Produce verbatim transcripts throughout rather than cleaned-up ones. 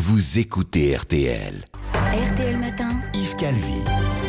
vous écoutez R T L. R T L Matin, Yves Calvi.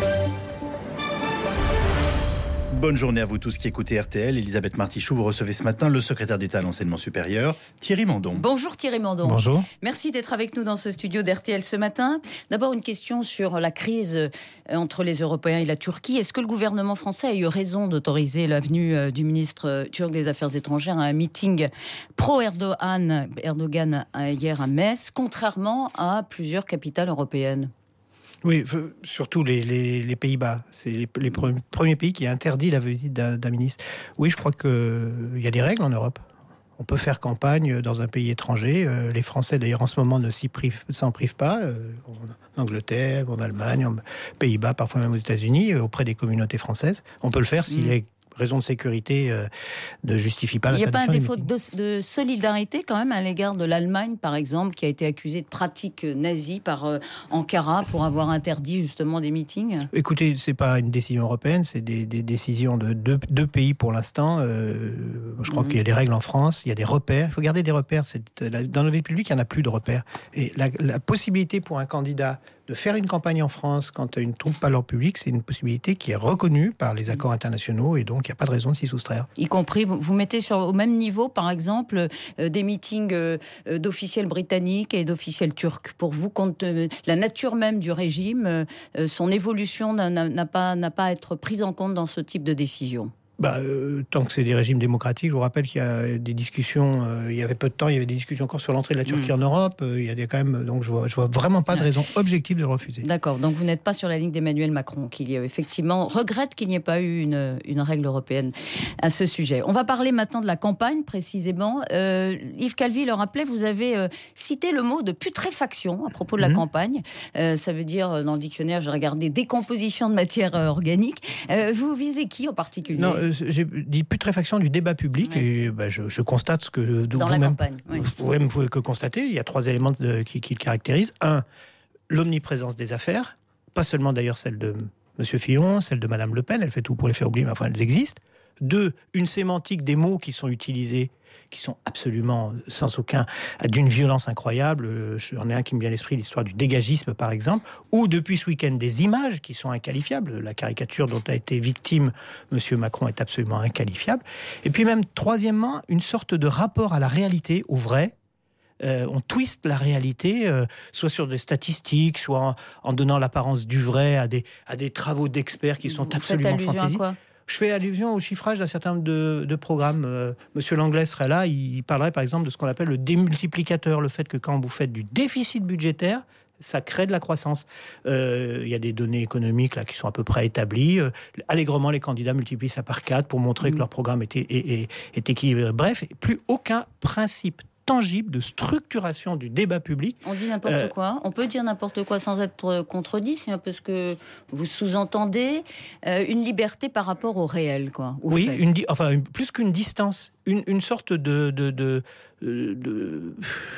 Bonne journée à vous tous qui écoutez R T L. Elisabeth Martichoux, vous recevez ce matin le secrétaire d'État à l'enseignement supérieur, Thierry Mandon. Bonjour Thierry Mandon. Bonjour. Merci d'être avec nous dans ce studio d'R T L ce matin. D'abord une question sur la crise entre les Européens et la Turquie. Est-ce que le gouvernement français a eu raison d'autoriser la venue du ministre turc des Affaires étrangères à un meeting pro-Erdogan Erdogan hier à Metz, contrairement à plusieurs capitales européennes ? Oui, surtout les, les, les Pays-Bas. C'est les, les premiers pays qui a interdit la visite d'un, d'un ministre. Oui, je crois qu'il y a des règles en Europe. On peut faire campagne dans un pays étranger. Euh, les Français, d'ailleurs, en ce moment, ne s'y privent, s'en privent pas. Euh, en Angleterre, en Allemagne, en Pays-Bas, parfois même aux États-Unis, euh, auprès des communautés françaises. On peut le faire s'il mmh. est raison de sécurité euh, ne justifie pas l'interdiction. Il n'y a pas un défaut de, de solidarité quand même à l'égard de l'Allemagne, par exemple, qui a été accusée de pratiques nazies par euh, Ankara pour avoir interdit justement des meetings ? Écoutez, c'est pas une décision européenne, c'est des, des décisions de deux, deux pays pour l'instant. Euh, je crois mmh. qu'il y a des règles en France, il y a des repères. Il faut garder des repères. C'est, dans nos vies publiques, il n'y en a plus de repères. Et la, la possibilité pour un candidat de faire une campagne en France quand ils ne trouvent pas leur public, c'est une possibilité qui est reconnue par les accords internationaux et donc il n'y a pas de raison de s'y soustraire. Y compris, vous, vous mettez sur, au même niveau, par exemple, euh, des meetings euh, d'officiels britanniques et d'officiels turcs. Pour vous, compte euh, la nature même du régime, euh, son évolution n'a, n'a, pas, n'a pas à être prise en compte dans ce type de décision ? Bah, euh, tant que c'est des régimes démocratiques, je vous rappelle qu'il y a des discussions, euh, il y avait peu de temps, il y avait des discussions encore sur l'entrée de la Turquie mmh. en Europe, euh, il y a des, quand même, donc je vois, je vois vraiment pas de raison objective de le refuser. D'accord, donc vous n'êtes pas sur la ligne d'Emmanuel Macron, qui effectivement regrette qu'il n'y ait pas eu une, une règle européenne à ce sujet. On va parler maintenant de la campagne, précisément. Euh, Yves Calvi le rappelait, vous avez euh, cité le mot de putréfaction à propos de la mmh. campagne. Euh, ça veut dire, dans le dictionnaire, j'ai regardé décomposition de matière euh, organique. Euh, vous visez qui en particulier ? Non, euh, j'ai dit putréfaction du débat public oui. et bah, je, je constate ce que dans vous la même, campagne. Oui. Vous pouvez, vous pouvez que constater. Il y a trois éléments de, qui, qui le caractérisent. Un, l'omniprésence des affaires, pas seulement d'ailleurs celle de M. Fillon, celle de Mme Le Pen, elle fait tout pour les faire oublier, mais enfin elles existent. Deux, une sémantique des mots qui sont utilisés, qui sont absolument sans aucun, d'une violence incroyable. J'en ai un qui me vient à l'esprit, l'histoire du dégagisme par exemple, ou depuis ce week-end des images qui sont inqualifiables. La caricature dont a été victime M. Macron est absolument inqualifiable. Et puis même, troisièmement, une sorte de rapport à la réalité, au vrai. Euh, on twiste la réalité, euh, soit sur des statistiques, soit en, en donnant l'apparence du vrai à des, à des travaux d'experts qui sont Vous absolument faites allusion à quoi ? Je fais allusion au chiffrage d'un certain nombre de, de programmes. Euh, Monsieur Langlais serait là, il parlerait par exemple de ce qu'on appelle le démultiplicateur, le fait que quand vous faites du déficit budgétaire, ça crée de la croissance. Euh, il y a des données économiques là qui sont à peu près établies. Euh, allègrement, les candidats multiplient ça par quatre pour montrer mmh. que leur programme est, est, est, est équilibré. Bref, plus aucun principe tangible de structuration du débat public. On dit n'importe euh, quoi. On peut dire n'importe quoi sans être contredit. C'est un peu ce que vous sous-entendez. Euh, une liberté par rapport au réel, quoi. Au oui, fait. Une, enfin, une, plus qu'une distance. Une, une sorte de... de, de, de, de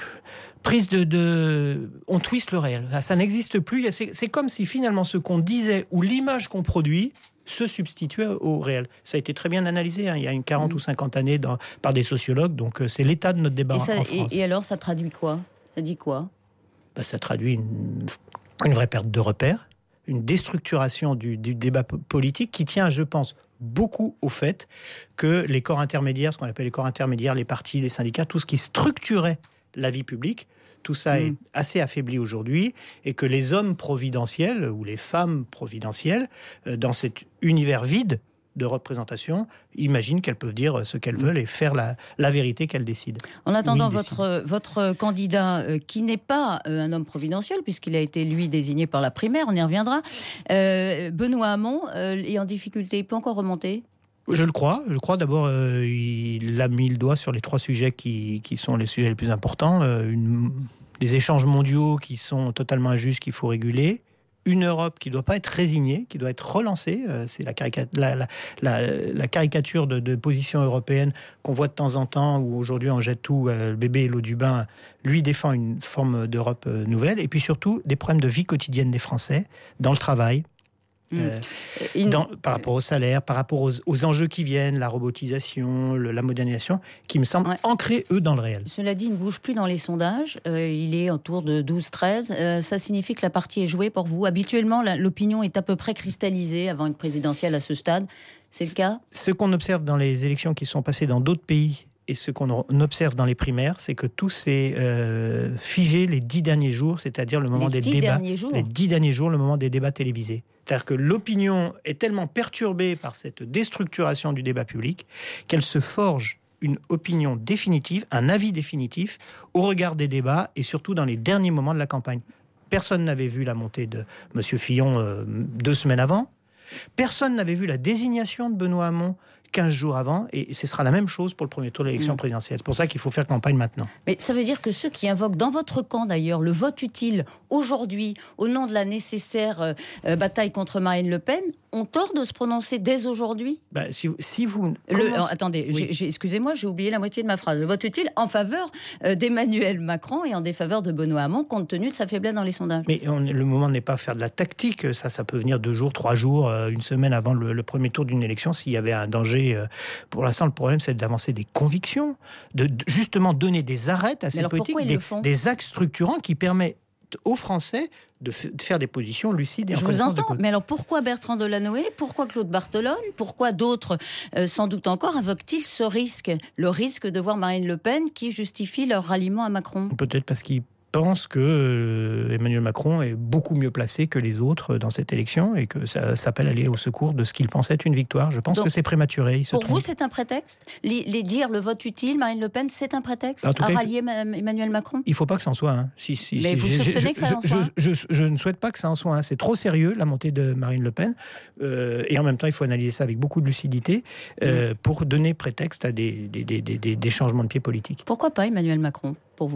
prise de, de... On twiste le réel. Ça n'existe plus. C'est, c'est comme si finalement ce qu'on disait ou l'image qu'on produit se substituait au réel. Ça a été très bien analysé hein, il y a une quarante mmh. ou cinquante années dans, par des sociologues. Donc c'est l'état de notre débat et ça, en France. Et, et alors ça traduit quoi ? Ça dit quoi ? Ben, ça traduit une, une vraie perte de repères, une déstructuration du, du débat politique qui tient, je pense, beaucoup au fait que les corps intermédiaires, ce qu'on appelle les corps intermédiaires, les partis, les syndicats, tout ce qui structurait la vie publique, tout ça mmh. est assez affaibli aujourd'hui et que les hommes providentiels ou les femmes providentielles, euh, dans cet univers vide de représentation, imaginent qu'elles peuvent dire ce qu'elles mmh. veulent et faire la, la vérité qu'elles décident. En attendant, votre, votre candidat, euh, qui n'est pas euh, un homme providentiel, puisqu'il a été, lui, désigné par la primaire, on y reviendra, euh, Benoît Hamon euh, est en difficulté, il peut encore remonter ? Je le crois. Je crois d'abord, euh, il a mis le doigt sur les trois sujets qui, qui sont les sujets les plus importants. Euh, une, les échanges mondiaux qui sont totalement injustes, qu'il faut réguler. Une Europe qui ne doit pas être résignée, qui doit être relancée. Euh, c'est la, carica- la, la, la, la caricature de, de position européenne qu'on voit de temps en temps, où aujourd'hui on jette tout, euh, le bébé et l'eau du bain. Lui défend une forme d'Europe euh, nouvelle. Et puis surtout, des problèmes de vie quotidienne des Français, dans le travail, Mmh. Euh, Une... dans, par rapport au salaire, par rapport aux, aux enjeux qui viennent, la robotisation, le, la modernisation, qui me semblent ouais. ancrés, eux, dans le réel. Cela dit, il ne bouge plus dans les sondages. Euh, il est autour de douze treize. Euh, ça signifie que la partie est jouée pour vous. Habituellement, la, l'opinion est à peu près cristallisée avant une présidentielle à ce stade. C'est le cas ? Ce qu'on observe dans les élections qui sont passées dans d'autres pays, et ce qu'on observe dans les primaires, c'est que tout s'est euh, figé les dix derniers jours, c'est-à-dire le moment les des dix débats. Derniers jours. Les dix derniers jours, le moment des débats télévisés. C'est-à-dire que l'opinion est tellement perturbée par cette déstructuration du débat public qu'elle se forge une opinion définitive, un avis définitif au regard des débats et surtout dans les derniers moments de la campagne. Personne n'avait vu la montée de M. Fillon euh, deux semaines avant. Personne n'avait vu la désignation de Benoît Hamon quinze jours avant, et ce sera la même chose pour le premier tour de l'élection mmh. présidentielle. C'est pour ça qu'il faut faire campagne maintenant. Mais ça veut dire que ceux qui invoquent dans votre camp d'ailleurs le vote utile aujourd'hui, au nom de la nécessaire euh, bataille contre Marine Le Pen, ont tort de se prononcer dès aujourd'hui ? bah, si, si vous... Le, commencez... alors, attendez, oui. j'ai, j'ai, excusez-moi, j'ai oublié la moitié de ma phrase. Le vote utile en faveur euh, d'Emmanuel Macron et en défaveur de Benoît Hamon, compte tenu de sa faiblesse dans les sondages. Mais on, le moment n'est pas faire de la tactique. Ça, ça peut venir deux jours, trois jours, euh, une semaine avant le, le premier tour d'une élection, s'il y avait un danger. Euh, pour l'instant, le problème, c'est d'avancer des convictions, de, de justement donner des arêtes à ces politiques, des, des axes structurants qui permettent aux Français de, f- de faire des positions lucides et en Je connaissance vous entends, de cause. Mais alors pourquoi Bertrand Delanoë, pourquoi Claude Barthelone, pourquoi d'autres, euh, sans doute encore, invoquent-ils ce risque, le risque de voir Marine Le Pen qui justifie leur ralliement à Macron ? Peut-être parce qu'ils pense que euh, Emmanuel Macron est beaucoup mieux placé que les autres dans cette élection et que ça s'appelle aller au secours de ce qu'il pense être une victoire. Je pense Donc, que c'est prématuré. Il se pour trompe. vous, c'est un prétexte ? les, les dire le vote utile, Marine Le Pen, c'est un prétexte à cas, rallier faut... Emmanuel Macron ? Il ne faut pas que ça en soit un. Hein. Si, si, Mais si, vous je, soupçonnez je, que ça en je, soit je, je, je ne souhaite pas que ça en soit un. C'est trop sérieux, la montée de Marine Le Pen. Euh, et en même temps, il faut analyser ça avec beaucoup de lucidité euh, mmh. pour donner prétexte à des, des, des, des, des changements de pied politiques. Pourquoi pas Emmanuel Macron, pour vous ?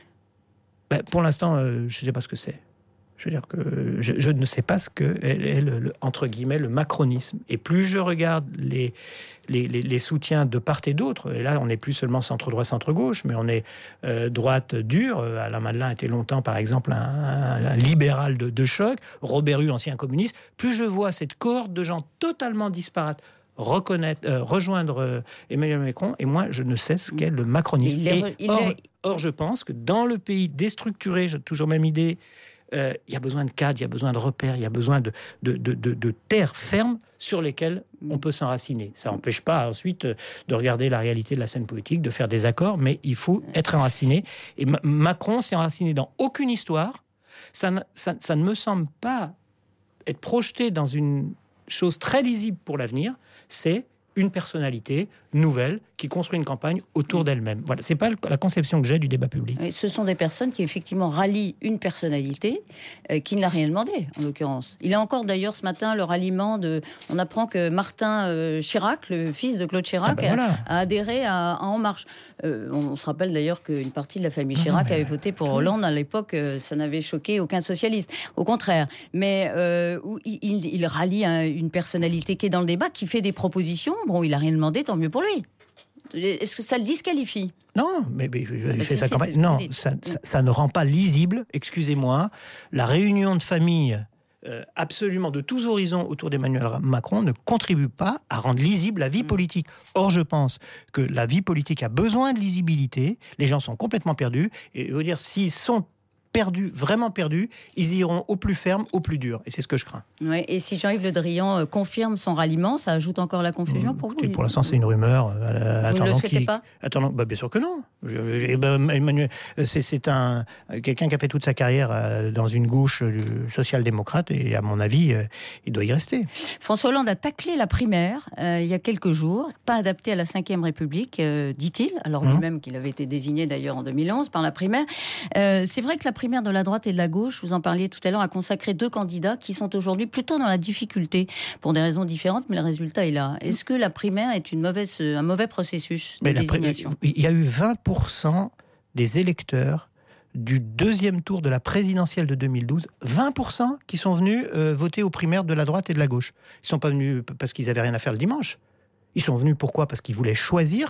Ben, pour l'instant, euh, je ne sais pas ce que c'est. Je veux dire que je, je ne sais pas ce que est le, le, entre guillemets, le macronisme. Et plus je regarde les, les, les, les soutiens de part et d'autre, et là, on n'est plus seulement centre-droit, centre-gauche, mais on est euh, droite dure. Alain Madelin était longtemps, par exemple, un, un, un libéral de, de choc. Robert Hue, ancien communiste. Plus je vois cette cohorte de gens totalement disparates reconnaître, euh, rejoindre euh, Emmanuel Macron, et moi, je ne sais ce qu'est le macronisme. Il est, il or, est... or, je pense que dans le pays déstructuré, j'ai toujours même idée, euh, il y a besoin de cadres, il y a besoin de repères, il y a besoin de, de, de, de, de terres fermes sur lesquelles on peut s'enraciner. Ça n'empêche pas ensuite de regarder la réalité de la scène politique, de faire des accords, mais il faut être enraciné. Et Ma- Macron s'est enraciné dans aucune histoire. Ça ne, ça, ça ne me semble pas être projeté dans une chose très lisible pour l'avenir. C'est une personnalité nouvelle qui construit une campagne autour d'elle-même. Voilà, c'est pas la conception que j'ai du débat public. Et ce sont des personnes qui effectivement rallient une personnalité euh, qui ne l'a rien demandé, en l'occurrence. Il y a encore d'ailleurs ce matin le ralliement de... On apprend que Martin euh, Chirac, le fils de Claude Chirac, ah ben voilà. a, a adhéré à, à En Marche. Euh, on, on se rappelle d'ailleurs qu'une partie de la famille Chirac non, mais... avait voté pour Hollande. À l'époque, euh, ça n'avait choqué aucun socialiste. Au contraire. Mais euh, il, il, il rallie hein, une personnalité qui est dans le débat, qui fait des propositions. Bon, il n'a rien demandé, tant mieux pour lui. Est-ce que ça le disqualifie ? Non, mais, mais il bah, fait si, sa si, campagne. Non, ça, ça, ça ne rend pas lisible, excusez-moi, la réunion de famille euh, absolument de tous horizons autour d'Emmanuel Macron ne contribue pas à rendre lisible la vie politique. Or, je pense que la vie politique a besoin de lisibilité. Les gens sont complètement perdus. Et je veux dire, s'ils sont perdus, vraiment perdus, ils iront au plus ferme, au plus dur. Et c'est ce que je crains. Ouais, et si Jean-Yves Le Drian euh, confirme son ralliement, ça ajoute encore la confusion mmh, pour vous ? Et pour l'instant, c'est une rumeur. Euh, vous ne le souhaitez qui... pas ? Attendant, bah, bien sûr que non. Je, je, bah, Emmanuel, c'est, c'est un, quelqu'un qui a fait toute sa carrière euh, dans une gauche euh, social-démocrate, et à mon avis, euh, il doit y rester. François Hollande a taclé la primaire euh, il y a quelques jours, pas adaptée à la cinquième République, euh, dit-il, alors mmh. lui-même qu'il avait été désigné d'ailleurs en deux mille onze par la primaire. Euh, c'est vrai que la primaire de la droite et de la gauche, vous en parliez tout à l'heure, a consacré deux candidats qui sont aujourd'hui plutôt dans la difficulté, pour des raisons différentes, mais le résultat est là. Est-ce que la primaire est une mauvaise, un mauvais processus de mais désignation ? pri- Il y a eu vingt pour cent des électeurs du deuxième tour de la présidentielle de deux mille douze, vingt pour cent qui sont venus euh, voter aux primaires de la droite et de la gauche. Ils ne sont pas venus parce qu'ils n'avaient rien à faire le dimanche. Ils sont venus pourquoi ? Parce qu'ils voulaient choisir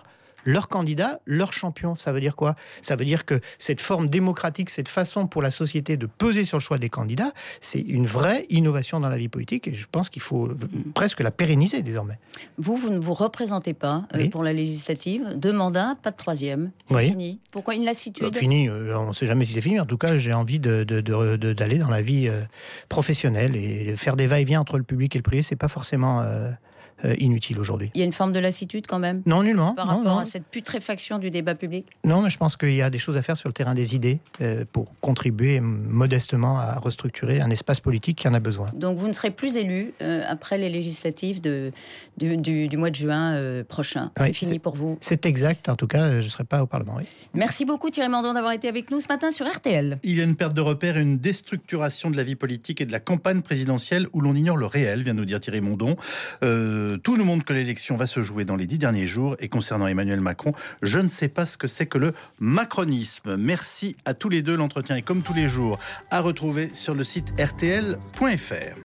leur candidat, leur champion. Ça veut dire quoi ? Ça veut dire que cette forme démocratique, cette façon pour la société de peser sur le choix des candidats, c'est une vraie innovation dans la vie politique et je pense qu'il faut presque la pérenniser désormais. Vous, vous ne vous représentez pas euh, oui. pour la législative. Deux mandats, pas de troisième. C'est oui. fini. Pourquoi une lassitude ? euh, Fini, euh, on ne sait jamais si c'est fini. En tout cas, j'ai envie de, de, de, de, d'aller dans la vie euh, professionnelle et faire des va-et-vient entre le public et le privé, c'est pas forcément euh, euh, inutile aujourd'hui. Il y a une forme de lassitude quand même ? Non, nullement. Par non, rapport non. à cette putréfaction du débat public ? Non, mais je pense qu'il y a des choses à faire sur le terrain des idées euh, pour contribuer modestement à restructurer un espace politique qui en a besoin. Donc vous ne serez plus élu euh, après les législatives de, du, du, du mois de juin euh, prochain. Oui, c'est fini c'est, pour vous. C'est exact. En tout cas, je ne serai pas au Parlement. Oui. Merci beaucoup Thierry Mandon d'avoir été avec nous ce matin sur R T L. Il y a une perte de repères et une déstructuration de la vie politique et de la campagne présidentielle où l'on ignore le réel, vient de nous dire Thierry Mandon. Euh, tout nous montre que l'élection va se jouer dans les dix derniers jours. Et concernant Emmanuel Macron, je ne sais pas ce que c'est que le macronisme. Merci à tous les deux. L'entretien est comme tous les jours à retrouver sur le site r t l point f r.